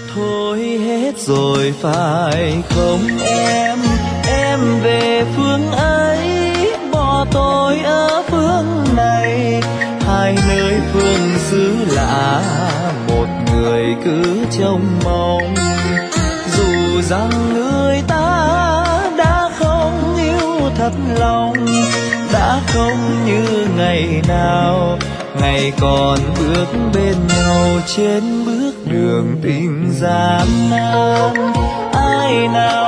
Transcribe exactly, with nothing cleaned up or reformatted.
Thôi hết rồi phải không em, em về phương ấy, bỏ tôi ở phương này. Hai nơi phương xứ lạ, một người cứ trông mong. Dù rằng người ta đã không yêu thật lòng, đã không như ngày nào, ngày còn bước bên nhau trên bước đường tình gian nan. Ai nào